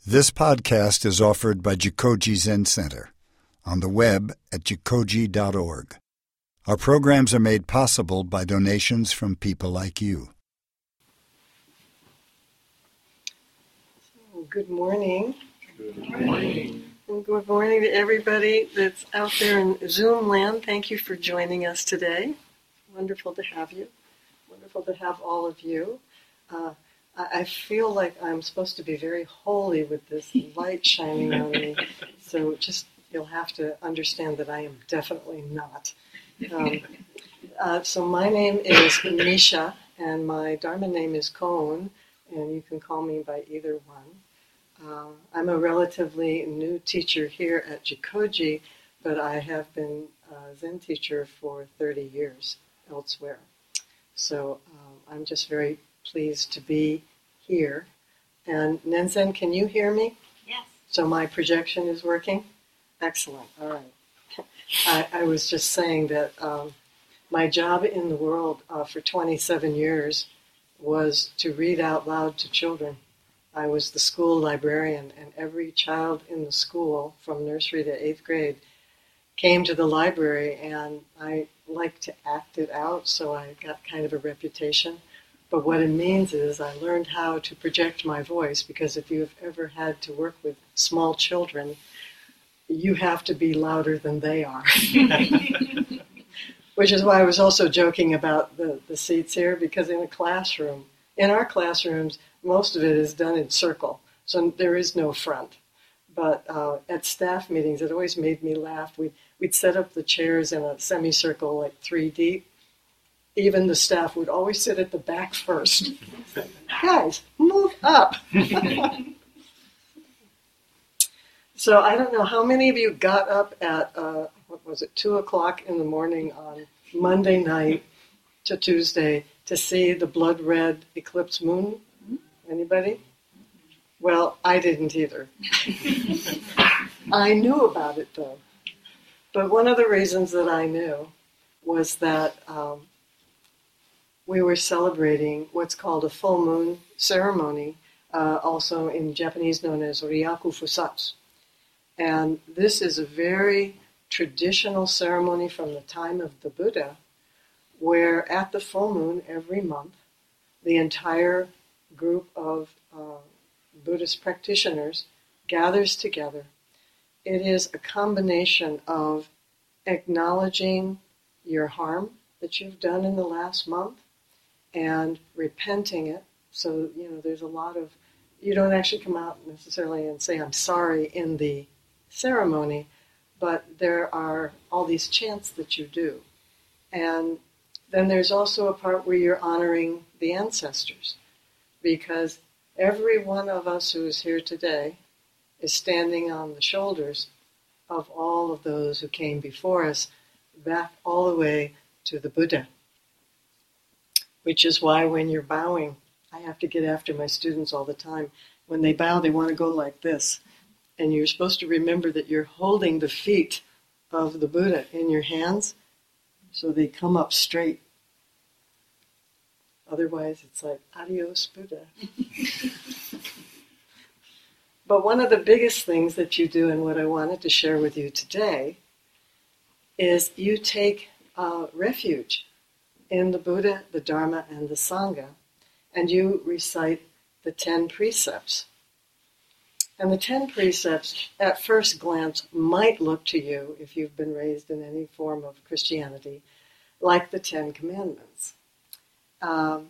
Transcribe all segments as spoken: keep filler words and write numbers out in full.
This podcast is offered by Jikoji Zen Center on the web at jikoji dot org. Our programs are made possible by donations from people like you. So, good morning. Good morning. And good morning to everybody that's out there in Zoom land. Thank you for joining us today. Wonderful to have you. Wonderful to have all of you. Uh, I feel like I'm supposed to be very holy with this light shining on me, so just you'll have to understand that I am definitely not. Um, uh, so my name is Misha, and my Dharma name is Kohn, and you can call me by either one. Uh, I'm a relatively new teacher here at Jikoji, but I have been a Zen teacher for thirty years elsewhere. So um, I'm just very pleased to be here. And Nenzhen, can you hear me? Yes. So my projection is working? Excellent. All right. I, I was just saying that um, my job in the world uh, for twenty-seven years was to read out loud to children. I was the school librarian, and every child in the school, from nursery to eighth grade, came to the library, and I liked to act it out, so I got kind of a reputation. But what it means is I learned how to project my voice, because if you've ever had to work with small children, you have to be louder than they are. Which is why I was also joking about the, the seats here, because in a classroom, in our classrooms, most of it is done in circle, so there is no front. But uh, at staff meetings, it always made me laugh. We'd, we'd set up the chairs in a semicircle, like three deep. Even the staff would always sit at the back first. Guys, move up. So I don't know how many of you got up at, uh, what was it, two o'clock in the morning on Monday night to Tuesday to see the blood red eclipse moon? Anybody? Well, I didn't either. I knew about it, though. But one of the reasons that I knew was that um, we were celebrating what's called a full moon ceremony, uh, also in Japanese known as Ryaku Fusatsu. And this is a very traditional ceremony from the time of the Buddha, where at the full moon every month, the entire group of uh, Buddhist practitioners gathers together. It is a combination of acknowledging your harm that you've done in the last month and repenting it. So, you know, there's a lot of, you don't actually come out necessarily and say, I'm sorry in the ceremony, but there are all these chants that you do. And then there's also a part where you're honoring the ancestors, because every one of us who is here today is standing on the shoulders of all of those who came before us, back all the way to the Buddha. Which is why when you're bowing, I have to get after my students all the time. When they bow, they want to go like this. And you're supposed to remember that you're holding the feet of the Buddha in your hands so they come up straight. Otherwise, it's like, adios, Buddha. But one of the biggest things that you do, and what I wanted to share with you today, is you take uh, refuge in the Buddha, the Dharma, and the Sangha, and you recite the ten precepts. And the ten precepts, at first glance, might look to you, if you've been raised in any form of Christianity, like the Ten Commandments. Um,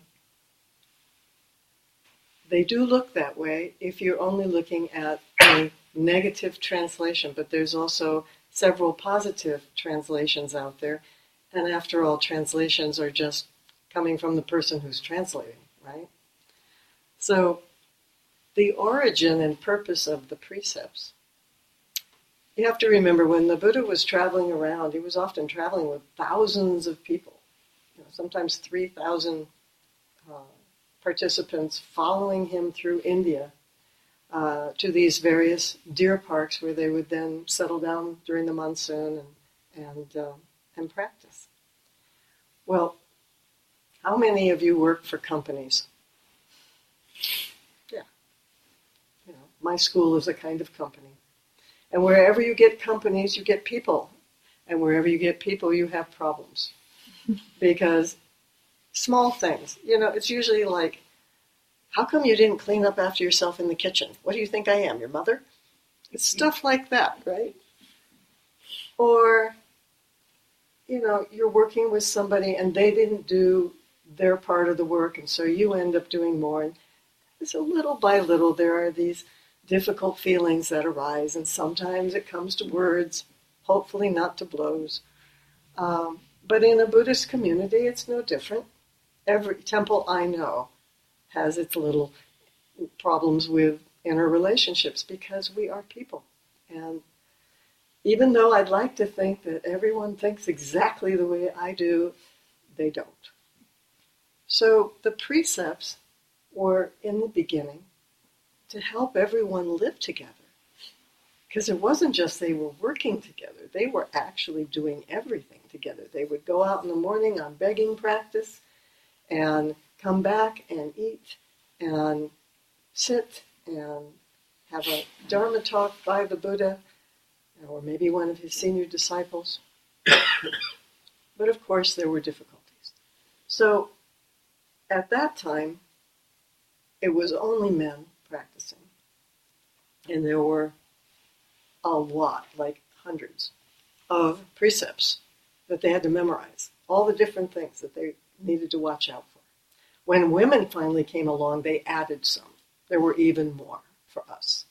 they do look that way if you're only looking at a negative translation, but there's also several positive translations out there. And after all, translations are just coming from the person who's translating, right? So the origin and purpose of the precepts. You have to remember, when the Buddha was traveling around, he was often traveling with thousands of people, you know, sometimes three thousand uh, participants following him through India uh, to these various deer parks where they would then settle down during the monsoon and, and, uh, and practice. Well, how many of you work for companies? Yeah. You know, my school is a kind of company. And wherever you get companies, you get people. And wherever you get people, you have problems. Because small things, you know, it's usually like, how come you didn't clean up after yourself in the kitchen? What do you think I am, your mother? It's stuff like that, right? Or, you know, you're working with somebody and they didn't do their part of the work, and so you end up doing more. And so little by little, there are these difficult feelings that arise, and sometimes it comes to words, hopefully not to blows. Um, but in a Buddhist community, it's no different. Every temple I know has its little problems with inner relationships because we are people. And even though I'd like to think that everyone thinks exactly the way I do, they don't. So the precepts were, in the beginning, to help everyone live together. Because it wasn't just they were working together, they were actually doing everything together. They would go out in the morning on begging practice and come back and eat and sit and have a Dharma talk by the Buddha or maybe one of his senior disciples. But of course there were difficulties. So at that time, it was only men practicing. And there were a lot, like hundreds, of precepts that they had to memorize. All the different things that they needed to watch out for. When women finally came along, they added some. There were even more for us.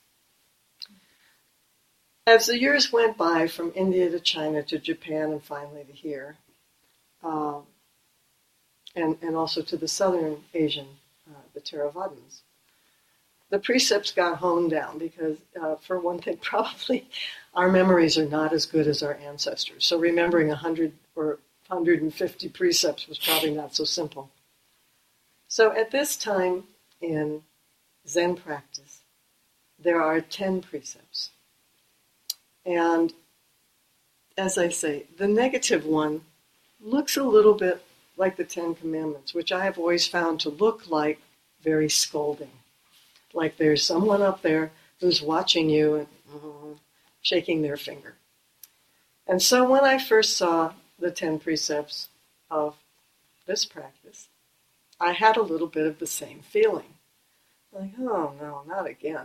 As the years went by, from India to China to Japan and finally to here, um, and, and also to the southern Asian, uh, the Theravadins, the precepts got honed down because, uh, for one thing, probably our memories are not as good as our ancestors. So remembering one hundred or one hundred fifty precepts was probably not so simple. So at this time in Zen practice, there are ten precepts. And as I say, the negative one looks a little bit like the Ten Commandments, which I have always found to look like very scolding. Like there's someone up there who's watching you and uh, shaking their finger. And so when I first saw the ten precepts of this practice, I had a little bit of the same feeling. Like, oh no, not again.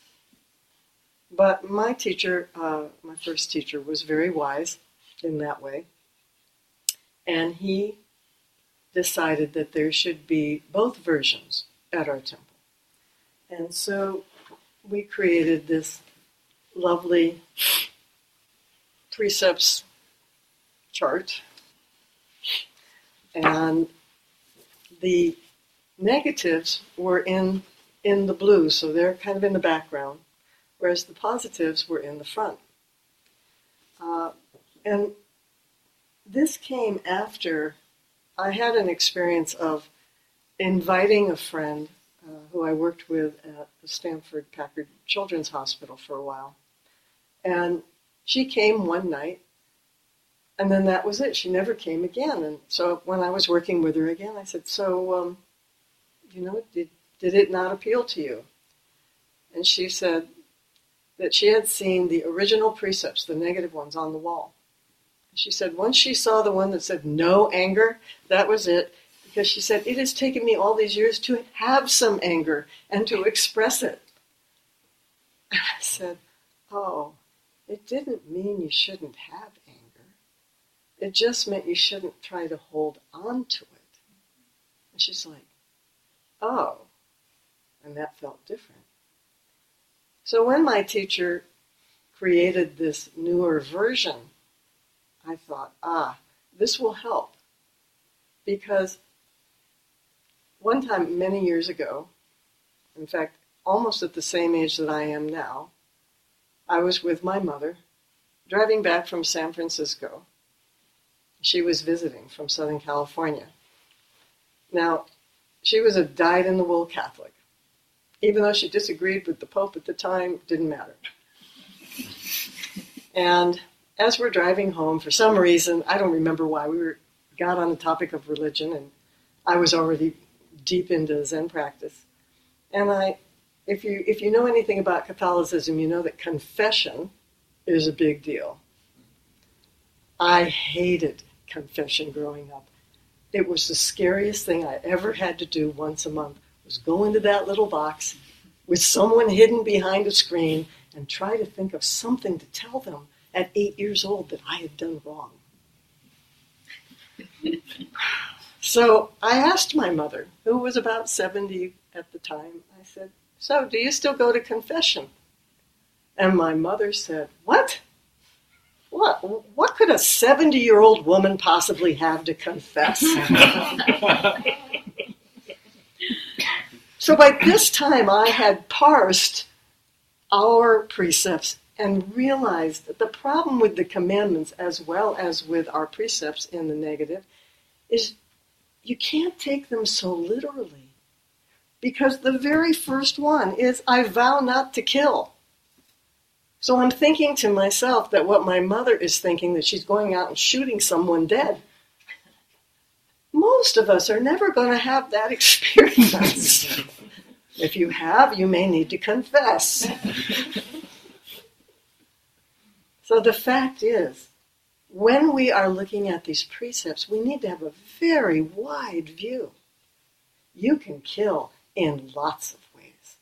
But my teacher, uh, my first teacher, was very wise in that way. And he decided that there should be both versions at our temple. And so we created this lovely precepts chart. And the negatives were in, in the blue, so they're kind of in the background, whereas the positives were in the front. Uh, and this came after I had an experience of inviting a friend uh, who I worked with at the Stanford Packard Children's Hospital for a while. And she came one night, and then that was it. She never came again. And so when I was working with her again, I said, so, um, you know, did, did it not appeal to you? And she said that she had seen the original precepts, the negative ones, on the wall. She said once she saw the one that said no anger, that was it. Because she said, it has taken me all these years to have some anger and to express it. And I said, oh, it didn't mean you shouldn't have anger. It just meant you shouldn't try to hold on to it. And she's like, oh. And that felt different. So when my teacher created this newer version, I thought, ah, this will help. Because one time, many years ago, in fact, almost at the same age that I am now, I was with my mother, driving back from San Francisco. She was visiting from Southern California. Now, she was a dyed-in-the-wool Catholic. Even though she disagreed with the Pope at the time, it didn't matter. And as we're driving home, for some reason, I don't remember why, we were got on the topic of religion, and I was already deep into Zen practice. And I if you if you know anything about Catholicism, you know that confession is a big deal. I hated confession growing up. It was the scariest thing I ever had to do once a month, was go into that little box with someone hidden behind a screen and try to think of something to tell them at eight years old that I had done wrong. So I asked my mother, who was about seventy at the time, I said, so do you still go to confession? And my mother said, what? What? What could a seventy-year-old woman possibly have to confess? So by this time, I had parsed our precepts and realized that the problem with the commandments, as well as with our precepts in the negative, is you can't take them so literally. Because the very first one is, I vow not to kill. So I'm thinking to myself that what my mother is thinking, that she's going out and shooting someone dead. Most of us are never going to have that experience. If you have, you may need to confess. So the fact is, when we are looking at these precepts, we need to have a very wide view. You can kill in lots of ways.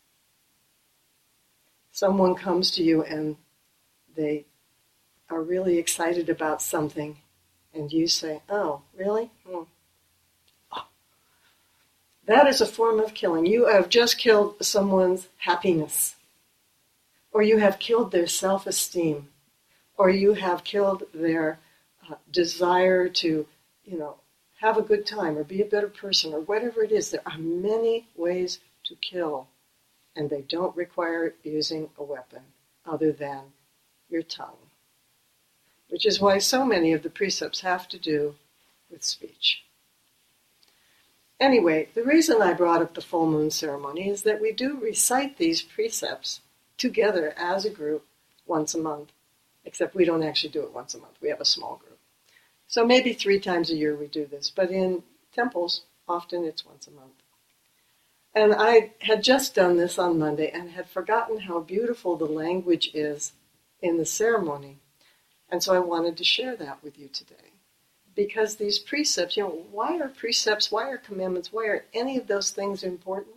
Someone comes to you and they are really excited about something, and you say, oh, really? Hmm. Oh. That is a form of killing. You have just killed someone's happiness, or you have killed their self-esteem, or you have killed their uh, desire to, you know, have a good time or be a better person or whatever it is. There are many ways to kill, and they don't require using a weapon other than your tongue, which is why so many of the precepts have to do with speech. Anyway, the reason I brought up the full moon ceremony is that we do recite these precepts together as a group once a month, except we don't actually do it once a month. We have a small group. So maybe three times a year we do this, but in temples, often it's once a month. And I had just done this on Monday and had forgotten how beautiful the language is in the ceremony. And so I wanted to share that with you today. Because these precepts, you know, why are precepts, why are commandments, why are any of those things important?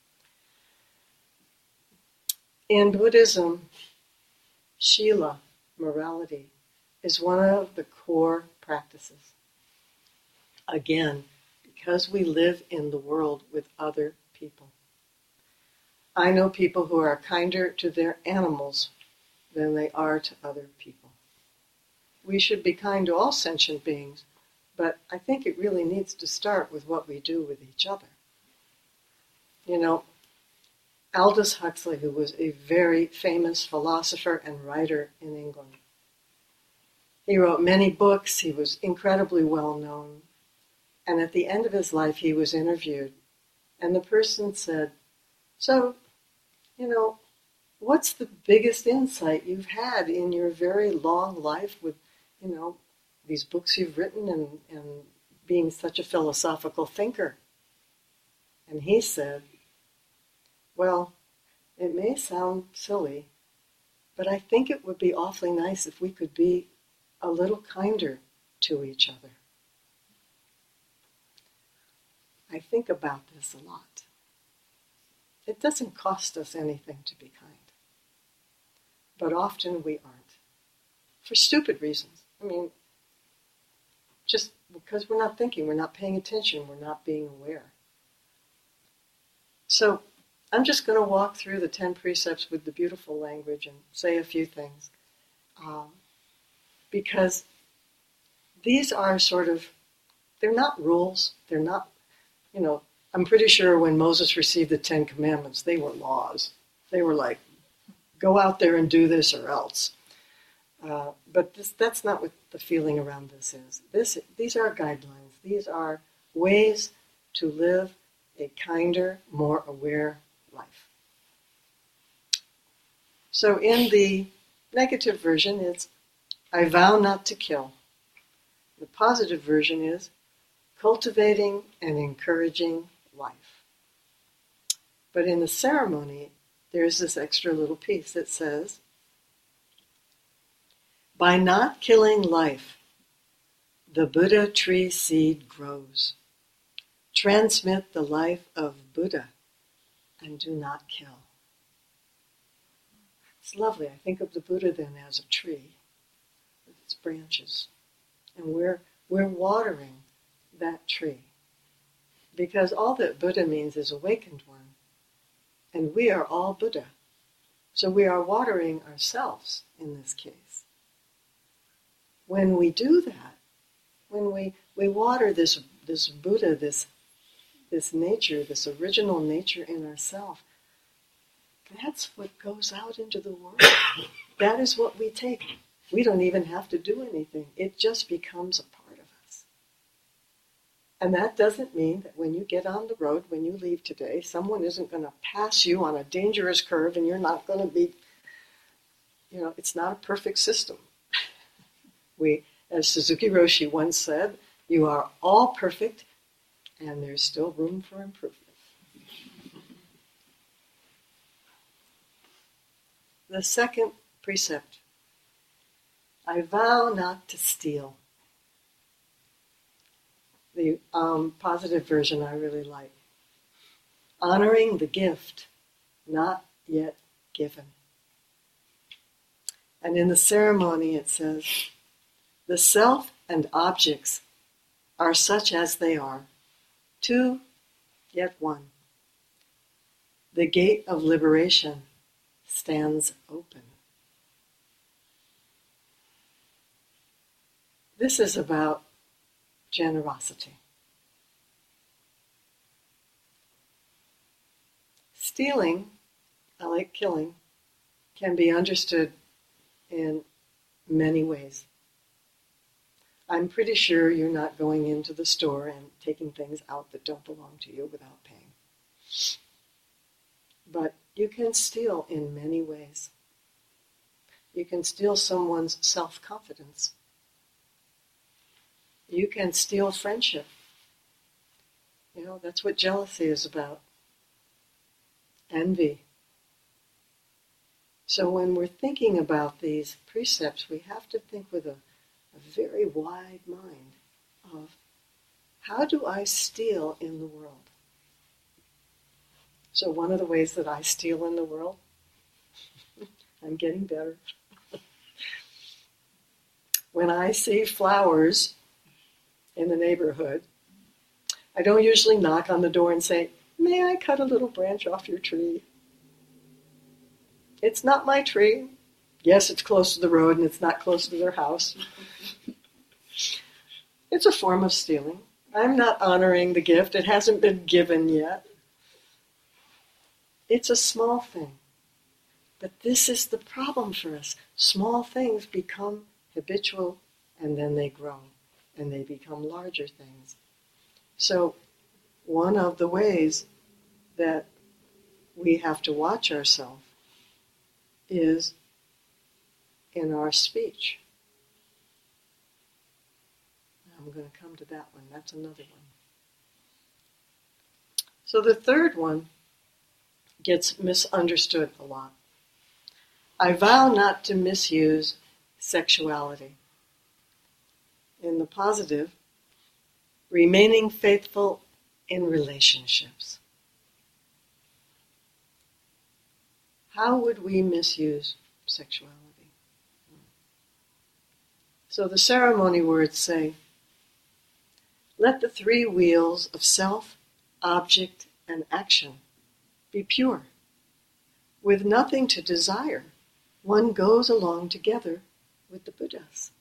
In Buddhism, Shila, morality, is one of the core practices. Again, because we live in the world with other people. I know people who are kinder to their animals than they are to other people. We should be kind to all sentient beings, but I think it really needs to start with what we do with each other. You know, Aldous Huxley, who was a very famous philosopher and writer in England, he wrote many books, he was incredibly well known, and at the end of his life he was interviewed, and the person said, so, you know, what's the biggest insight you've had in your very long life with, you know, these books you've written and, and being such a philosophical thinker? And he said, well, it may sound silly, but I think it would be awfully nice if we could be a little kinder to each other. I think about this a lot. It doesn't cost us anything to be kind. But often we aren't. For stupid reasons. I mean, just because we're not thinking, we're not paying attention, we're not being aware. So I'm just going to walk through the ten precepts with the beautiful language and say a few things. Um, because these are sort of, they're not rules, they're not, you know, I'm pretty sure when Moses received the Ten Commandments, they were laws. They were like, go out there and do this or else. Uh, but this, that's not what the feeling around this is. This, these are guidelines. These are ways to live a kinder, more aware life. So in the negative version, it's, I vow not to kill. The positive version is, cultivating and encouraging life. But in the ceremony, there's this extra little piece that says, by not killing life, the Buddha tree seed grows. Transmit the life of Buddha and do not kill. It's lovely. I think of the Buddha then as a tree with its branches. And we're, we're watering that tree. Because all that Buddha means is awakened one. And we are all Buddha. So we are watering ourselves in this case. When we do that, when we, we water this, this Buddha, this, this nature, this original nature in ourselves, that's what goes out into the world. That is what we take. We don't even have to do anything. It just becomes a part of us. And that doesn't mean that when you get on the road, when you leave today, someone isn't going to pass you on a dangerous curve and you're not going to be, you know, it's not a perfect system. We, as Suzuki Roshi once said, you are all perfect and there's still room for improvement. The second precept, I vow not to steal. The um, positive version I really like. Honoring the gift, not yet given. And in the ceremony it says, the self and objects are such as they are, two, yet one. The gate of liberation stands open. This is about generosity. Stealing, I like killing, can be understood in many ways. I'm pretty sure you're not going into the store and taking things out that don't belong to you without paying. But you can steal in many ways. You can steal someone's self-confidence. You can steal friendship. You know, that's what jealousy is about. Envy. So when we're thinking about these precepts, we have to think with a, a very wide mind of, how do I steal in the world? So one of the ways that I steal in the world, I'm getting better. When I see flowers in the neighborhood, I don't usually knock on the door and say, may I cut a little branch off your tree? It's not my tree. Yes, it's close to the road and it's not close to their house. It's a form of stealing. I'm not honoring the gift. It hasn't been given yet. It's a small thing. But this is the problem for us. Small things become habitual and then they grow and they become larger things. So one of the ways that we have to watch ourselves is in our speech. I'm going to come to that one. That's another one. So the third one gets misunderstood a lot. I vow not to misuse sexuality. In the positive, remaining faithful in relationships. How would we misuse sexuality? So the ceremony words say, let the three wheels of self, object, and action be pure. With nothing to desire, one goes along together with the Buddhas.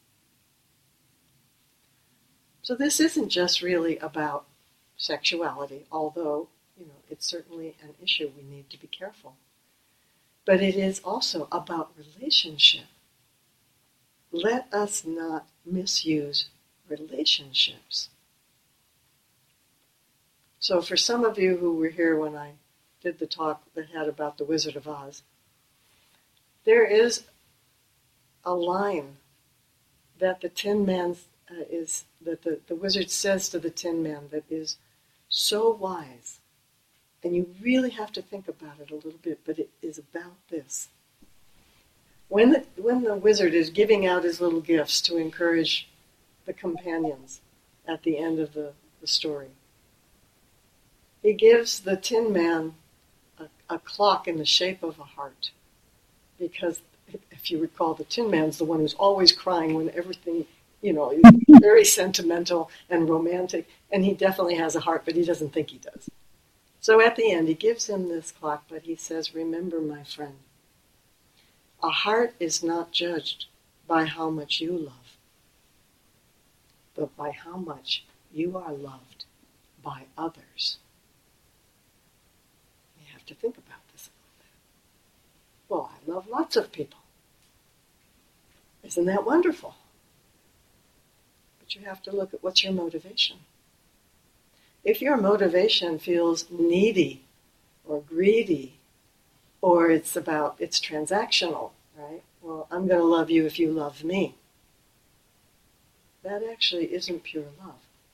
So this isn't just really about sexuality, although, you know, it's certainly an issue we need to be careful. But it is also about relationship. Let us not misuse relationships. So for some of you who were here when I did the talk that had about the Wizard of Oz, there is a line that the Tin Man uh, is, that the, the wizard says to the Tin Man that is so wise. And you really have to think about it a little bit, but it is about this. When the, when the wizard is giving out his little gifts to encourage the companions at the end of the, the story, he gives the Tin Man a, a clock in the shape of a heart. Because if you recall, the Tin Man's the one who's always crying when everything, you know, is very sentimental and romantic, and he definitely has a heart, but he doesn't think he does. So at the end, he gives him this clock, but he says, remember, my friend, a heart is not judged by how much you love, but by how much you are loved by others. You have to think about this a little bit. Well, I love lots of people. Isn't that wonderful? But you have to look at what's your motivation. If your motivation feels needy or greedy, or it's about, it's transactional, right? Well, I'm going to love you if you love me. That actually isn't pure love.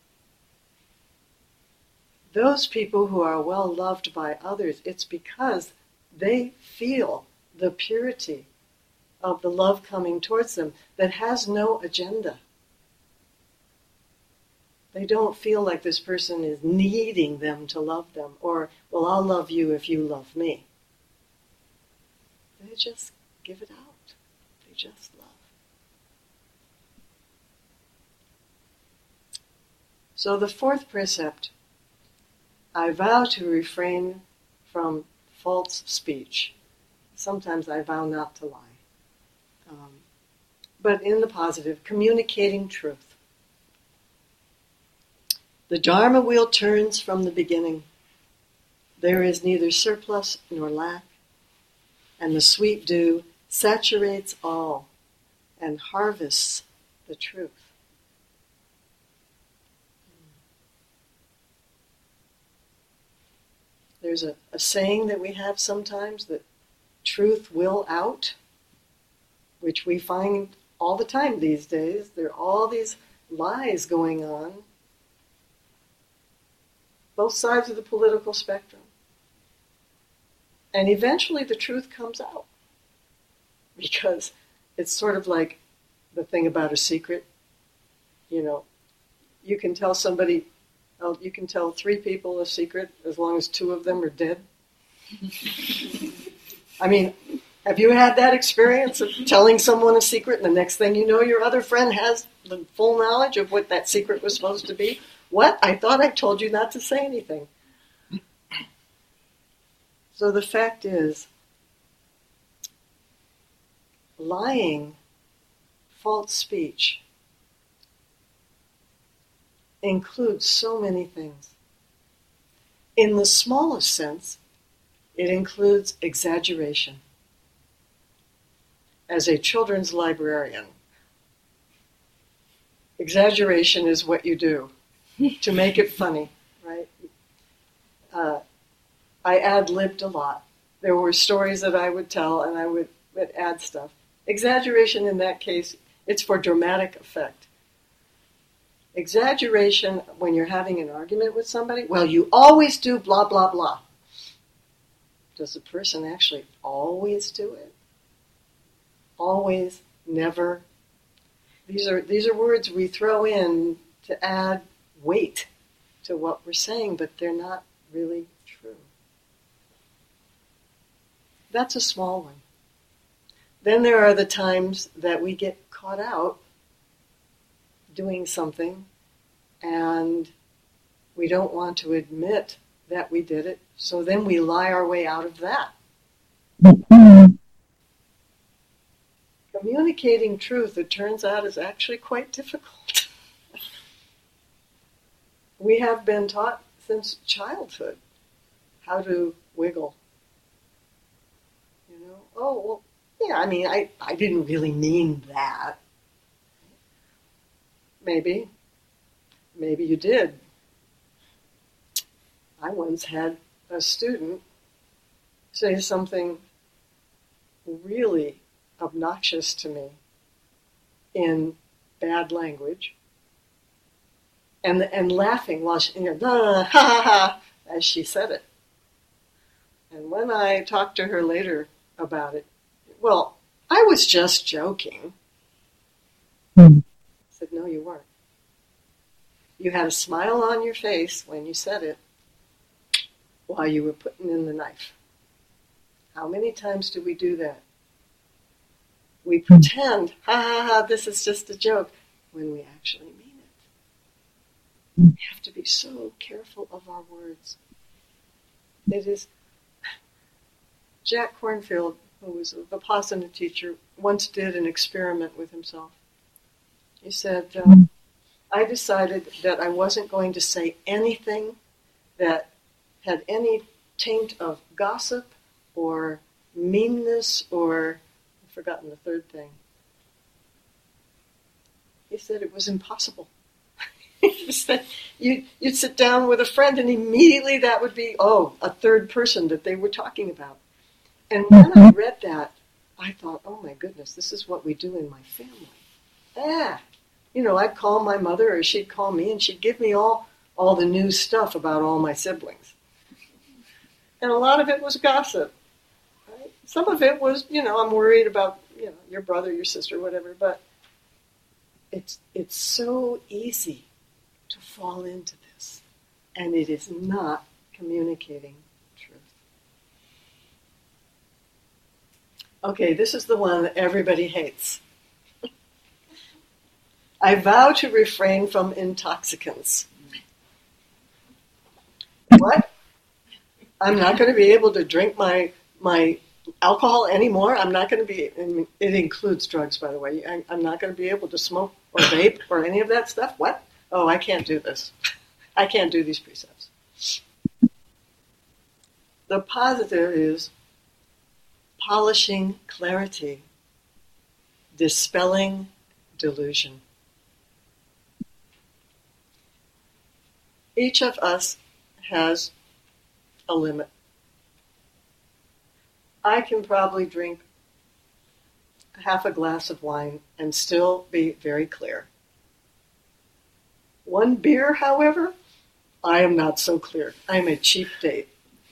Those people who are well loved by others, it's because they feel the purity of the love coming towards them that has no agenda. They don't feel like this person is needing them to love them, or, well, I'll love you if you love me. They just give it out. They just love. So the fourth precept, I vow to refrain from false speech. Sometimes I vow not to lie. Um, but in the positive, communicating truth. The Dharma wheel turns from the beginning. There is neither surplus nor lack, and the sweet dew saturates all and harvests the truth. There's a, a saying that we have sometimes that truth will out, which we find all the time these days. There are all these lies going on, both sides of the political spectrum. And eventually the truth comes out. Because it's sort of like the thing about a secret. You know, you can tell somebody, oh, you can tell three people a secret as long as two of them are dead. I mean, have you had that experience of telling someone a secret and the next thing you know your other friend has the full knowledge of what that secret was supposed to be? What? I thought I told you not to say anything. So the fact is, lying, false speech, includes so many things. In the smallest sense, it includes exaggeration. As a children's librarian, exaggeration is what you do to make it funny, right? Uh, I ad-libbed a lot. There were stories that I would tell, and I would, would add stuff. Exaggeration in that case, it's for dramatic effect. Exaggeration when you're having an argument with somebody, well, you always do blah, blah, blah. Does the person actually always do it? Always, never. These are these are words we throw in to add weight to what we're saying, but they're not really true. That's a small one. Then there are the times that we get caught out doing something and we don't want to admit that we did it, so then we lie our way out of that. Communicating truth, it turns out, is actually quite difficult. We have been taught since childhood how to wiggle. You know, oh, well, yeah, I mean, I, I didn't really mean that. Maybe. Maybe you did. I once had a student say something really obnoxious to me in bad language, and and laughing while she, you know, ha ha ha, as she said it. And when I talked to her later about it, well, I was just joking. Mm. I said, no, you weren't. You had a smile on your face when you said it while you were putting in the knife. How many times do we do that? We pretend, ha ha ha, this is just a joke, when we actually mean it. We have to be so careful of our words. It is, Jack Kornfield, who was a Vipassana teacher, once did an experiment with himself. He said, um, I decided that I wasn't going to say anything that had any taint of gossip or meanness or, I've forgotten the third thing. He said it was impossible. He said you'd, you'd sit down with a friend and immediately that would be, oh, a third person that they were talking about. And when I read that, I thought, oh my goodness, this is what we do in my family. Ah, you know, I'd call my mother or she'd call me and she'd give me all, all the news stuff about all my siblings. And a lot of it was gossip. Right? Some of it was, you know, I'm worried about, you know, your brother, your sister, whatever, but it's it's so easy to fall into this. And it is not communicating truth. Okay, this is the one that everybody hates. I vow to refrain from intoxicants. What? I'm not going to be able to drink my my alcohol anymore. I'm not going to be, and it includes drugs, by the way. I, I'm not going to be able to smoke or vape or any of that stuff. What? Oh, I can't do this. I can't do these precepts. The positive is polishing clarity, dispelling delusion. Each of us has a limit. I can probably drink half a glass of wine and still be very clear. One beer, however, I am not so clear. I'm a cheap date.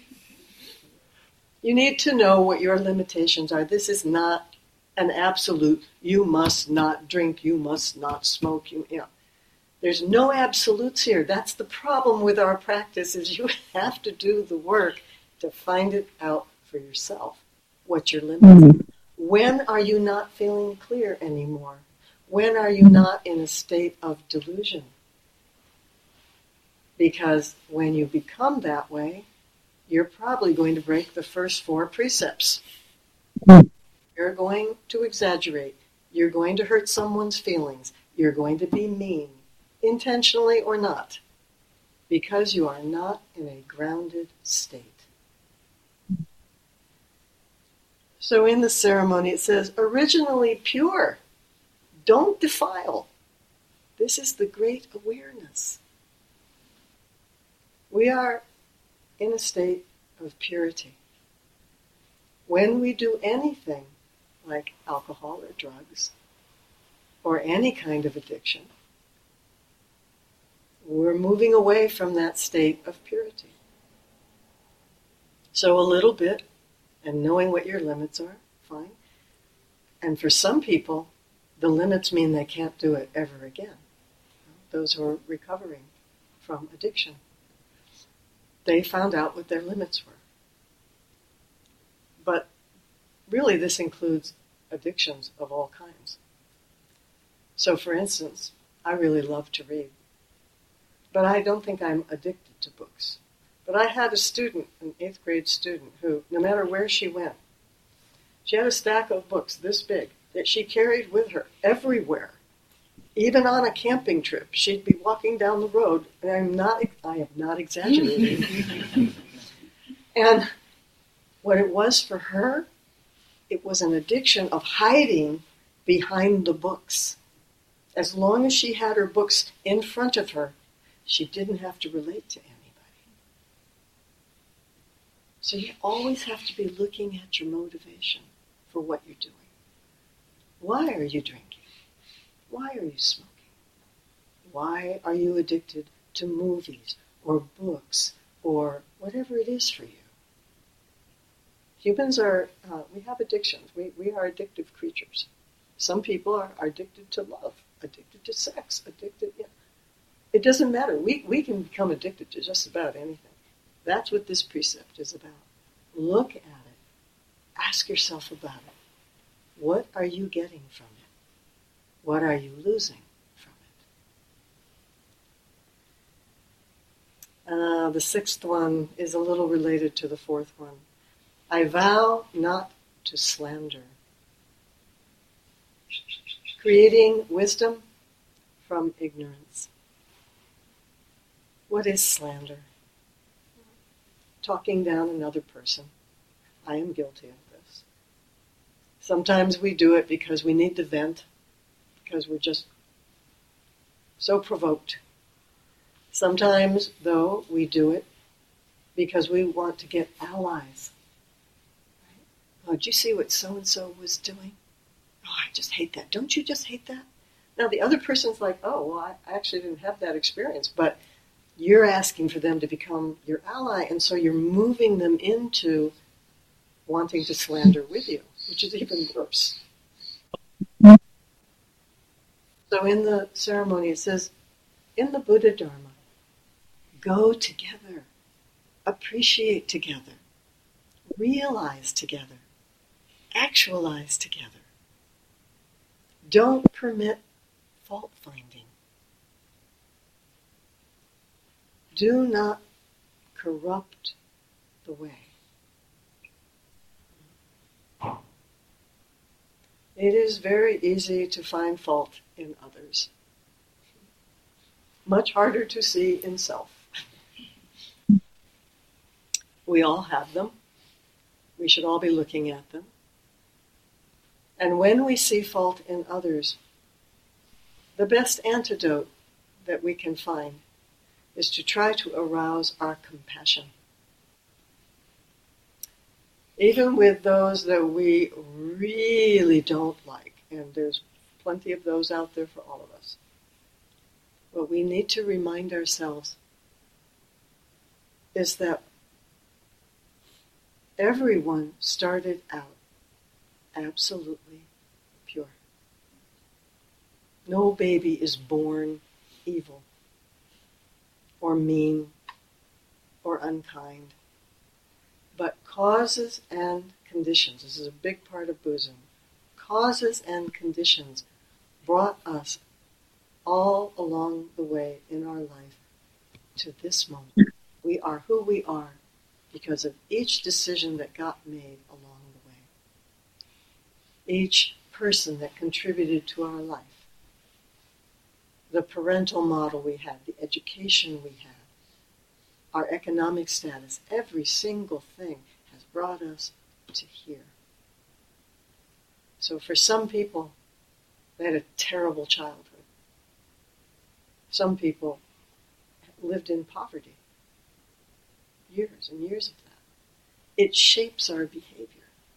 You need to know what your limitations are. This is not an absolute, you must not drink, you must not smoke, you, you know. There's no absolutes here. That's the problem with our practice, is you have to do the work to find it out for yourself, what your limits Mm-hmm. are. When are you not feeling clear anymore? When are you not in a state of delusion? Because when you become that way, you're probably going to break the first four precepts. Mm-hmm. You're going to exaggerate. You're going to hurt someone's feelings. You're going to be mean, intentionally or not, because you are not in a grounded state. So in the ceremony it says, originally pure, don't defile. This is the great awareness. We are in a state of purity. When we do anything like alcohol or drugs or any kind of addiction, we're moving away from that state of purity. So a little bit, and knowing what your limits are, fine. And for some people, the limits mean they can't do it ever again. Those who are recovering from addiction. They found out what their limits were. But really this includes addictions of all kinds. So for instance, I really love to read. But I don't think I'm addicted to books. But I had a student, an eighth grade student, who, no matter where she went, she had a stack of books this big that she carried with her everywhere. Even on a camping trip, she'd be walking down the road, and I'm not, I am not exaggerating. And what it was for her, it was an addiction of hiding behind the books. As long as she had her books in front of her, she didn't have to relate to anybody. So you always have to be looking at your motivation for what you're doing. Why are you drinking? Why are you smoking? Why are you addicted to movies or books or whatever it is for you? Humans are, uh, we have addictions. We, we are addictive creatures. Some people are, are addicted to love, addicted to sex, addicted, yeah. It doesn't matter. We, we can become addicted to just about anything. That's what this precept is about. Look at it. Ask yourself about it. What are you getting from it? What are you losing from it? Uh, the sixth one is a little related to the fourth one. I vow not to slander. Creating wisdom from ignorance. What is slander? Talking down another person. I am guilty of this. Sometimes we do it because we need to vent, because we're just so provoked. Sometimes, though, we do it because we want to get allies. Right? Oh, did you see what so-and-so was doing? Oh, I just hate that. Don't you just hate that? Now, the other person's like, oh, well, I actually didn't have that experience, but you're asking for them to become your ally, and so you're moving them into wanting to slander with you, which is even worse. So in the ceremony it says, in the Buddha Dharma, go together, appreciate together, realize together, actualize together. Don't permit fault-finding. Do not corrupt the way. It is very easy to find fault in others. Much harder to see in self. We all have them. We should all be looking at them. And when we see fault in others, the best antidote that we can find is to try to arouse our compassion. Even with those that we really don't like, and there's plenty of those out there for all of us. What we need to remind ourselves is that everyone started out absolutely pure. No baby is born evil or mean or unkind. But causes and conditions, this is a big part of Buddhism, causes and conditions brought us all along the way in our life to this moment. We are who we are because of each decision that got made along the way. Each person that contributed to our life. The parental model we had, the education we had, our economic status, every single thing has brought us to here. So for some people, they had a terrible childhood. Some people lived in poverty. Years and years of that. It shapes our behavior.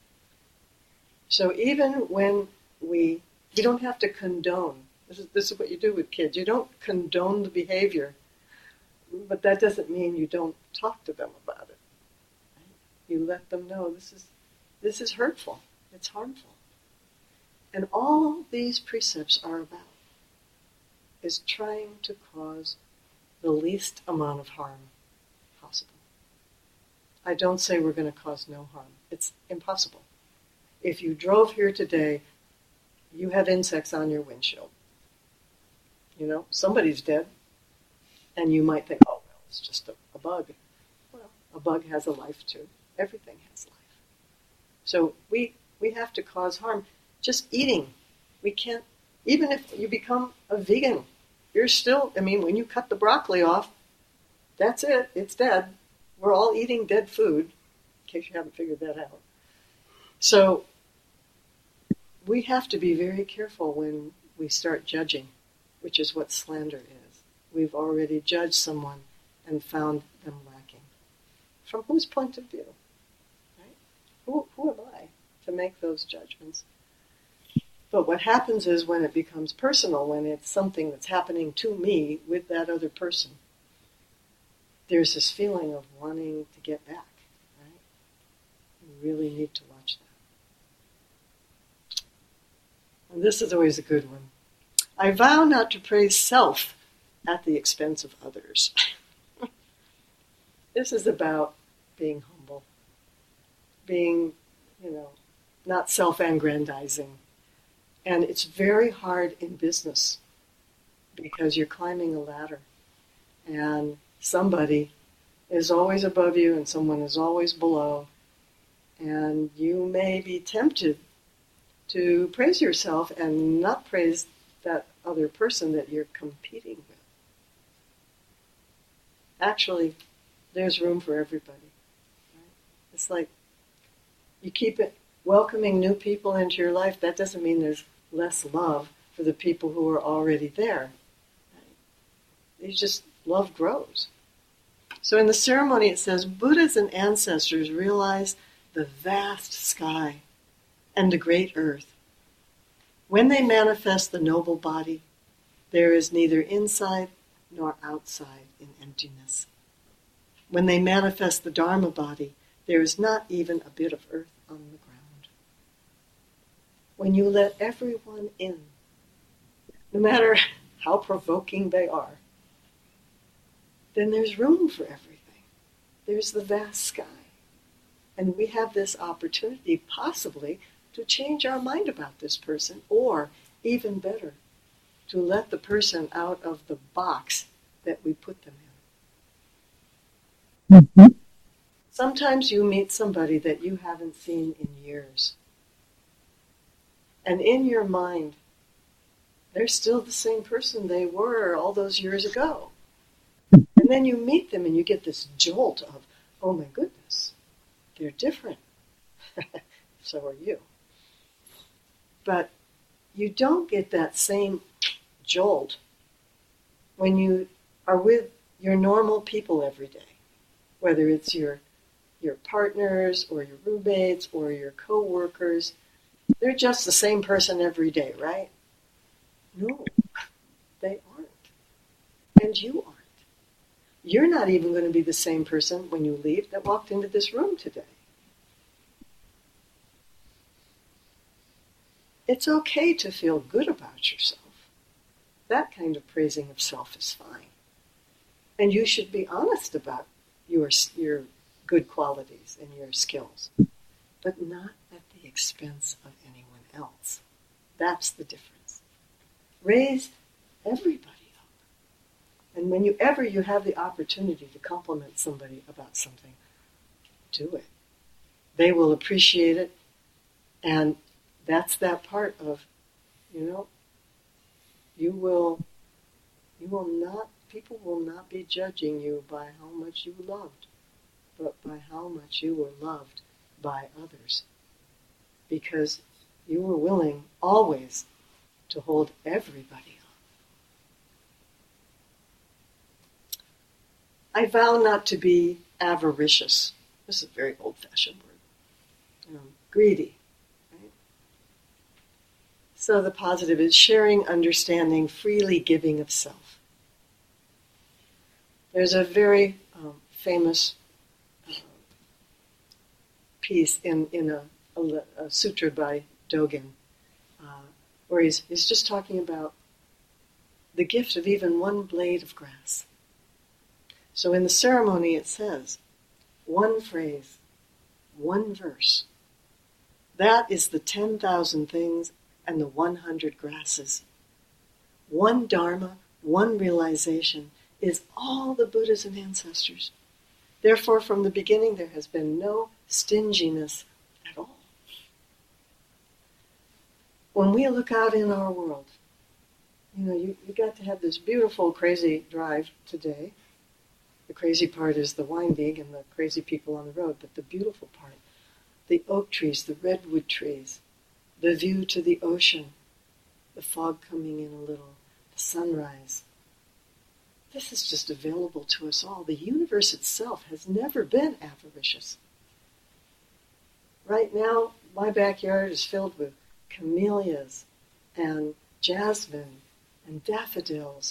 So even when we, we don't have to condone, this is, this is what you do with kids, you don't condone the behavior, but that doesn't mean you don't talk to them about it. Right? You let them know this is this is hurtful, it's harmful. And all these precepts are about is trying to cause the least amount of harm possible. I don't say we're going to cause no harm. It's impossible. If you drove here today, you have insects on your windshield. You know, somebody's dead. And you might think, oh, well, it's just a, a bug. Well, a bug has a life too. Everything has life. So we we have to cause harm. Just eating. We can't, even if you become a vegan, you're still, I mean, when you cut the broccoli off, that's it. It's dead. We're all eating dead food, in case you haven't figured that out. So we have to be very careful when we start judging, which is what slander is. We've already judged someone and found them lacking. From whose point of view? Right? Who, who am I to make those judgments? But what happens is when it becomes personal, when it's something that's happening to me with that other person, there's this feeling of wanting to get back. Right? You really need to watch that. And this is always a good one. I vow not to praise self at the expense of others. This is about being humble, being, you know, not self-aggrandizing. And it's very hard in business because you're climbing a ladder and somebody is always above you and someone is always below. And you may be tempted to praise yourself and not praise that other person that you're competing with. Actually, there's room for everybody. Right? It's like you keep it welcoming new people into your life. That doesn't mean there's less love for the people who are already there. Right? You just, love grows. So in the ceremony it says, Buddhas and ancestors realized the vast sky and the great earth. When they manifest the noble body, there is neither inside nor outside in emptiness. When they manifest the Dharma body, there is not even a bit of earth on the ground. When you let everyone in, no matter how provoking they are, then there's room for everything. There's the vast sky. And we have this opportunity, possibly, to change our mind about this person, or, even better, to let the person out of the box that we put them in. Mm-hmm. Sometimes you meet somebody that you haven't seen in years. And in your mind, they're still the same person they were all those years ago. And then you meet them and you get this jolt of, oh my goodness, they're different. So are you. But you don't get that same jolt when you are with your normal people every day, whether it's your your partners or your roommates or your co-workers. They're just the same person every day, right? No, they aren't. And you aren't. You're not even going to be the same person when you leave that walked into this room today. It's okay to feel good about yourself. That kind of praising of self is fine. And you should be honest about your, your good qualities and your skills, but not at the expense of anyone else. That's the difference. Raise everybody up. And whenever you have the opportunity to compliment somebody about something, do it. They will appreciate it, and that's that part of, you know, you will, you will not, people will not be judging you by how much you loved, but by how much you were loved by others. Because you were willing always to hold everybody up. I vow not to be avaricious. This is a very old-fashioned word. Um, greedy. So the positive is sharing, understanding, freely giving of self. There's a very um, famous uh, piece in, in a, a, a sutra by Dogen, uh, where he's, he's just talking about the gift of even one blade of grass. So in the ceremony it says, one phrase, one verse. That is the ten thousand things and the one hundred grasses. One Dharma, one realization is all the Buddhas and ancestors. Therefore, from the beginning, there has been no stinginess at all. When we look out in our world, you know, you, you got to have this beautiful, crazy drive today. The crazy part is the winding and the crazy people on the road, but the beautiful part, the oak trees, the redwood trees, the view to the ocean, the fog coming in a little, the sunrise. This is just available to us all. The universe itself has never been avaricious. Right now, my backyard is filled with camellias and jasmine and daffodils.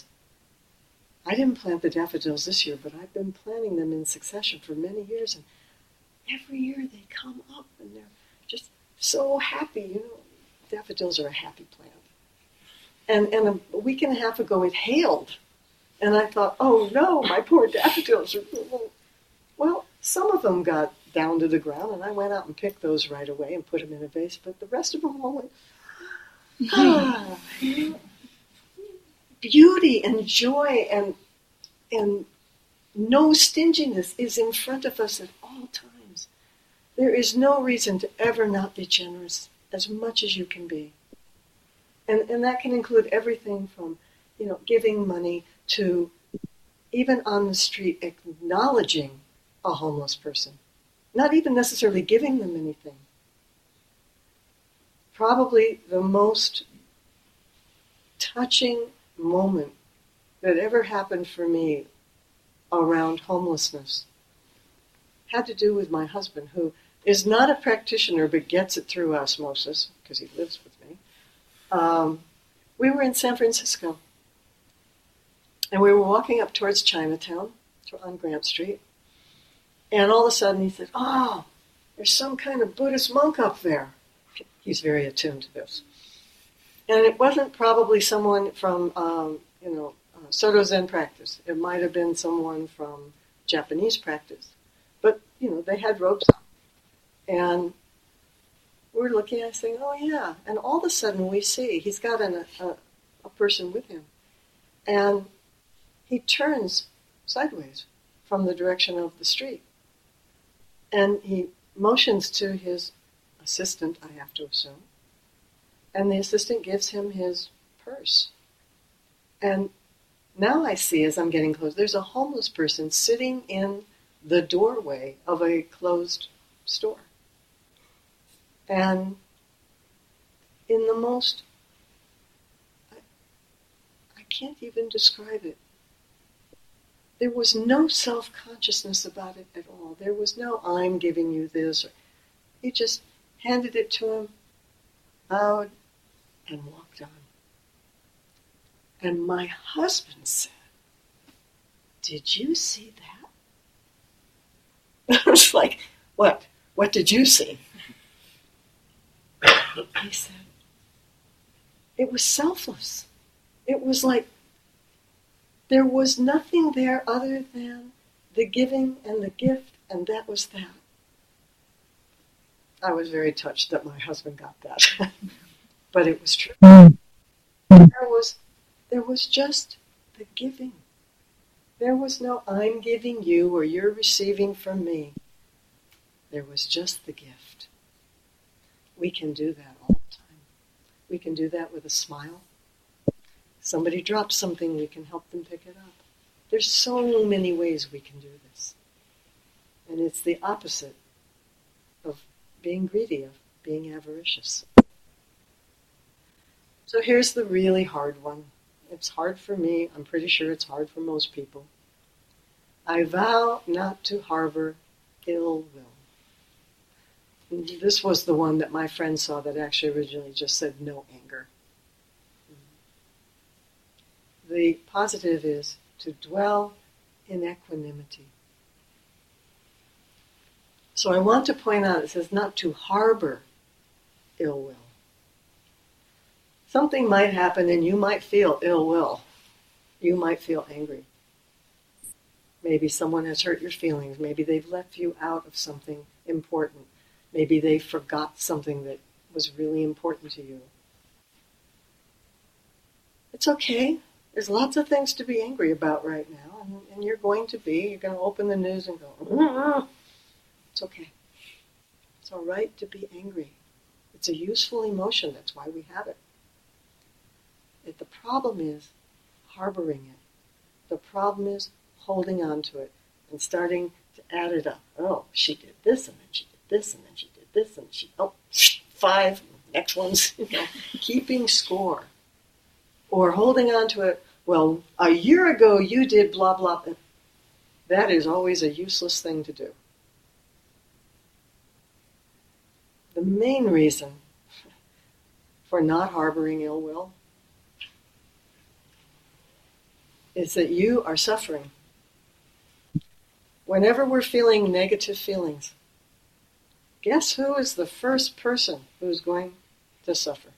I didn't plant the daffodils this year, but I've been planting them in succession for many years, and every year they come up and they're just so happy. You know, daffodils are a happy plant. And, and a week and a half ago it hailed. And I thought, oh no, my poor daffodils are... Well, some of them got down to the ground, and I went out and picked those right away and put them in a vase, but the rest of them all went, ah, beauty and joy and, and no stinginess is in front of us at all times. There is no reason to ever not be generous as much as you can be. And, and that can include everything from, you know, giving money to even on the street acknowledging a homeless person. Not even necessarily giving them anything. Probably the most touching moment that ever happened for me around homelessness had to do with my husband, who is not a practitioner but gets it through osmosis, because he lives with me. Um, we were in San Francisco, and we were walking up towards Chinatown on Grant Street, and all of a sudden he said, oh, there's some kind of Buddhist monk up there. He's very attuned to this. And it wasn't probably someone from, um, you know, uh, Soto Zen practice. It might have been someone from Japanese practice. But, you know, they had robes on. And we're looking at it saying, oh, yeah. And all of a sudden we see he's got an, a, a person with him. And he turns sideways from the direction of the street. And he motions to his assistant, I have to assume. And the assistant gives him his purse. And now I see, as I'm getting close, there's a homeless person sitting in the doorway of a closed store. And in the most, I, I can't even describe it. There was no self-consciousness about it at all. There was no, I'm giving you this. He just handed it to him, bowed, and walked on. And my husband said, did you see that? I was like, what? What did you see? He said, it was selfless. It was like, there was nothing there other than the giving and the gift, and that was that. I was very touched that my husband got that. But it was true. There was, there was just the giving. There was no, I'm giving you or you're receiving from me. There was just the gift. We can do that all the time. We can do that with a smile. Somebody drops something, we can help them pick it up. There's so many ways we can do this. And it's the opposite of being greedy, of being avaricious. So here's the really hard one. It's hard for me. I'm pretty sure it's hard for most people. I vow not to harbor ill will. And this was the one that my friend saw that actually originally just said no anger. The positive is to dwell in equanimity. So I want to point out, it says not to harbor ill will. Something might happen and you might feel ill will. You might feel angry. Maybe someone has hurt your feelings. Maybe they've left you out of something important. Maybe they forgot something that was really important to you. It's okay. There's lots of things to be angry about right now, and, and you're going to be. You're going to open the news and go, mm-hmm. It's okay. It's all right to be angry. It's a useful emotion. That's why we have it. It. The problem is harboring it. The problem is holding on to it and starting to add it up. Oh, she did this, and then she did this, and then she did this, and she, oh, five, next one's, you know, keeping score. Or holding on to it, well, a year ago you did blah, blah. That is always a useless thing to do. The main reason for not harboring ill will is that you are suffering. Whenever we're feeling negative feelings, guess who is the first person who's going to suffer?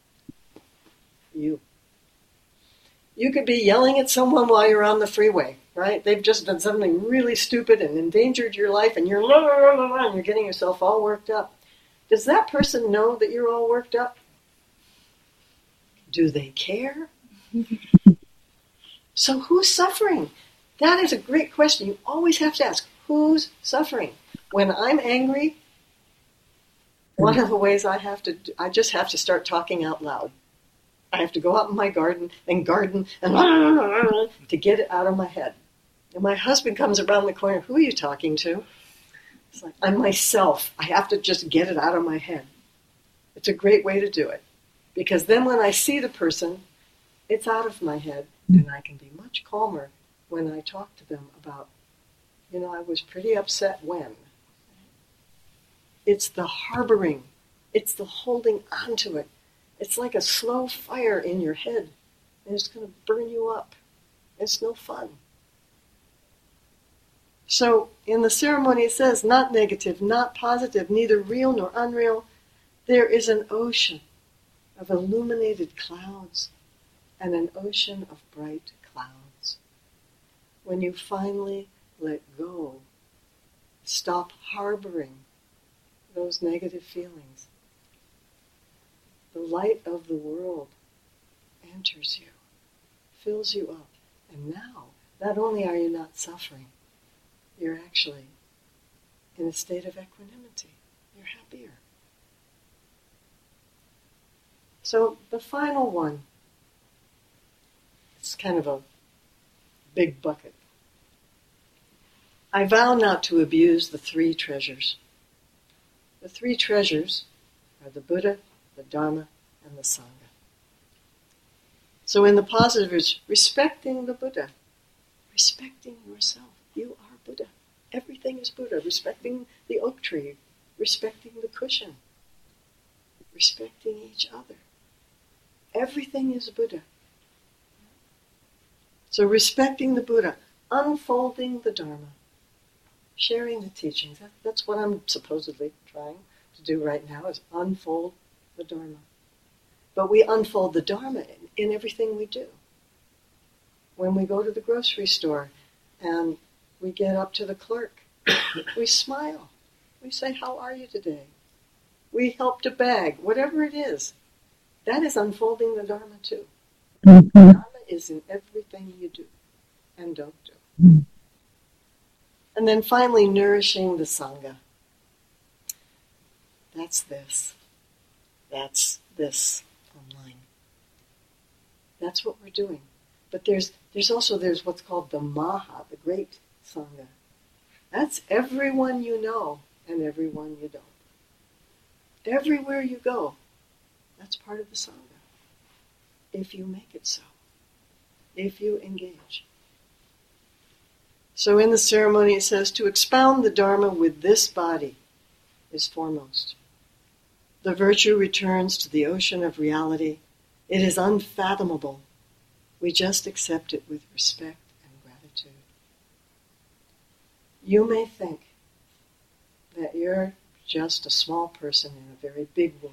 You. You could be yelling at someone while you're on the freeway, right? They've just done something really stupid and endangered your life, and you're, and you're getting yourself all worked up. Does that person know that you're all worked up? Do they care? So who's suffering? That is a great question. You always have to ask, who's suffering? When I'm angry, one of the ways I have to, do, I just have to start talking out loud. I have to go out in my garden and garden and to get it out of my head. And my husband comes around the corner, who are you talking to? It's like, I'm myself. I have to just get it out of my head. It's a great way to do it. Because then when I see the person, it's out of my head, and I can be much calmer when I talk to them about, you know, I was pretty upset when. It's the harboring. It's the holding on to it. It's like a slow fire in your head, and it's going to burn you up. It's no fun. So in the ceremony it says, not negative, not positive, neither real nor unreal. There is an ocean of illuminated clouds and an ocean of bright clouds. When you finally let go, stop harboring those negative feelings, the light of the world enters you, fills you up. And now, not only are you not suffering, you're actually in a state of equanimity. You're happier. So the final one, it's kind of a big bucket. I vow not to abuse the three treasures. The three treasures are the Buddha, the Dharma, and the Sangha. So in the positive is respecting the Buddha, respecting yourself. You are Buddha. Everything is Buddha. Respecting the oak tree, respecting the cushion, respecting each other. Everything is Buddha. So respecting the Buddha, unfolding the Dharma, sharing the teachings. That, that's what I'm supposedly trying to do right now, is unfold the Dharma. But we unfold the Dharma in, in everything we do. When we go to the grocery store and we get up to the clerk, we smile. We say, how are you today? We help to bag, whatever it is. That is unfolding the Dharma too. Mm-hmm. The Dharma is in everything you do and don't do. Mm-hmm. And then finally, nourishing the Sangha. That's this. That's this online. That's what we're doing. But there's there's also there's what's called the Maha, the great Sangha. That's everyone you know and everyone you don't. Everywhere you go, that's part of the Sangha. If you make it so. If you engage. So in the ceremony it says, to expound the Dharma with this body is foremost. The virtue returns to the ocean of reality. It is unfathomable. We just accept it with respect and gratitude. You may think that you're just a small person in a very big world.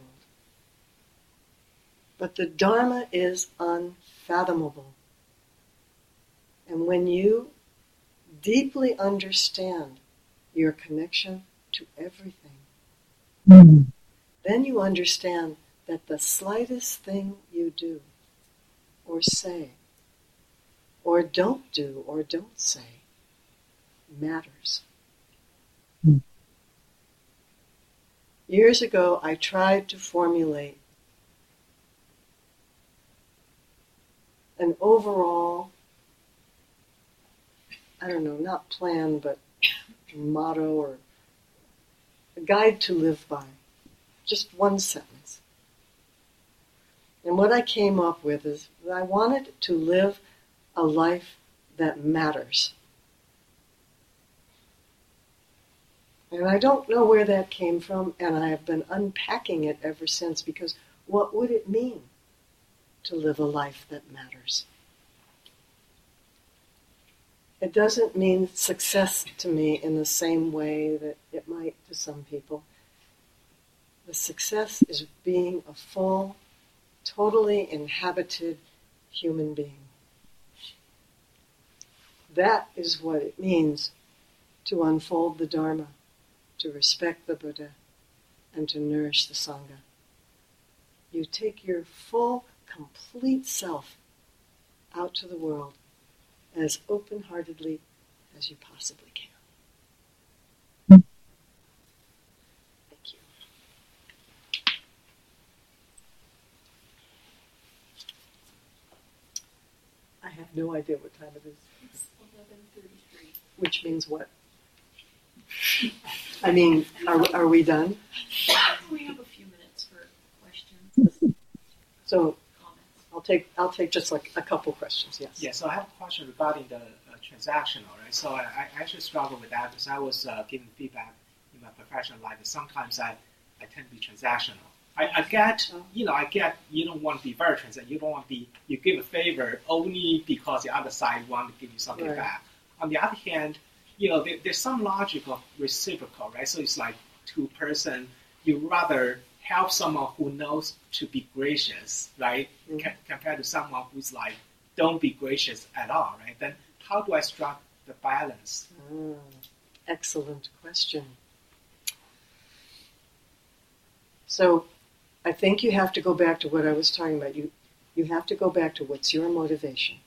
But the Dharma is unfathomable. And when you deeply understand your connection to everything, Mm-hmm. then you understand that the slightest thing you do, or say, or don't do, or don't say, matters. Mm-hmm. Years ago, I tried to formulate an overall, I don't know, not plan, but motto or a guide to live by. Just one sentence. And what I came up with is that I wanted to live a life that matters. And I don't know where that came from, and I have been unpacking it ever since, because what would it mean to live a life that matters? It doesn't mean success to me in the same way that it might to some people. The success is being a full, totally inhabited human being. That is what it means to unfold the Dharma, to respect the Buddha, and to nourish the Sangha. You take your full, complete self out to the world as open-heartedly as you possibly can. Thank you. I have no idea what time it is. It's eleven thirty-three. Which means what? I mean, are, are we done? We have a few minutes for questions, So comments. I'll take I'll take just like a couple questions. Yes. Yeah, so I have a question regarding the uh, transactional, right? So I, I actually struggle with that because I was uh, giving feedback in my professional life. And sometimes I, I tend to be transactional. I, I get, you know, I get you don't want to be very transactional. You don't want to be, you give a favor only because the other side wants to give you something Right. back. On the other hand, you know, there, there's some logic of reciprocal, right? So it's like two person, you rather help someone who knows to be gracious, right? Mhm. Ca- compared to someone who's like, don't be gracious at all, right? Then how do I strike the balance? Ah, excellent question. So I think you have to go back to what I was talking about. You you have to go back to what's your motivation.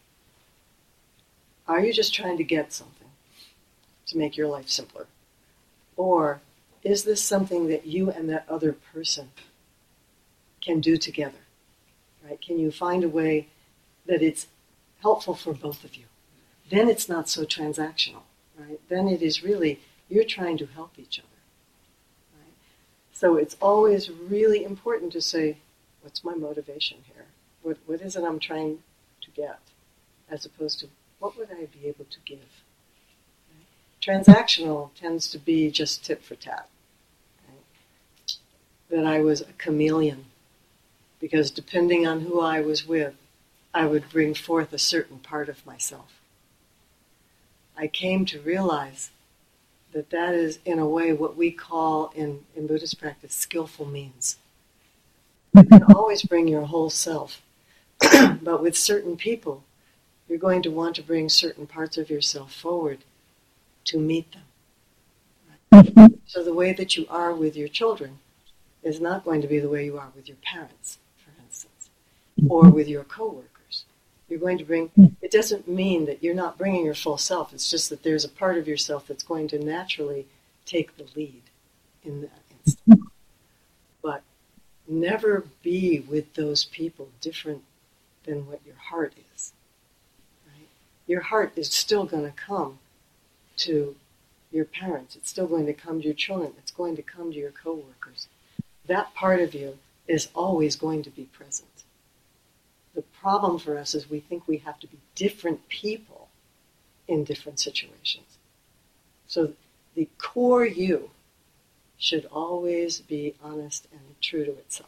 Are you just trying to get something to make your life simpler? Or is this something that you and that other person can do together? Right? Can you find a way that it's helpful for both of you? Then it's not so transactional, right? Then it is really, you're trying to help each other. Right? So it's always really important to say, what's my motivation here? What What is it I'm trying to get? As opposed to, what would I be able to give? Right? Transactional tends to be just tit for tat. Right? That I was a chameleon, because depending on who I was with, I would bring forth a certain part of myself. I came to realize that that is, in a way, what we call in, in Buddhist practice, skillful means. You can always bring your whole self, but with certain people, you're going to want to bring certain parts of yourself forward to meet them. Right? So the way that you are with your children is not going to be the way you are with your parents, for instance, or with your coworkers. You're going to bring, it doesn't mean that you're not bringing your full self. It's just that there's a part of yourself that's going to naturally take the lead in that instant. But never be with those people different than what your heart is. Right? Your heart is still going to come to your parents. It's still going to come to your children. It's going to come to your coworkers. That part of you is always going to be present. The problem for us is we think we have to be different people in different situations. So the core you should always be honest and true to itself.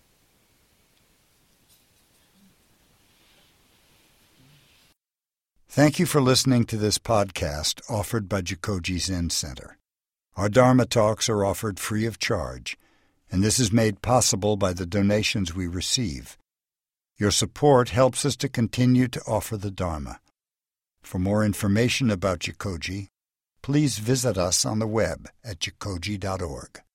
Thank you for listening to this podcast offered by Jikoji Zen Center. Our Dharma talks are offered free of charge, and this is made possible by the donations we receive. Your support helps us to continue to offer the Dharma. For more information about Jikoji, please visit us on the web at jikoji dot org.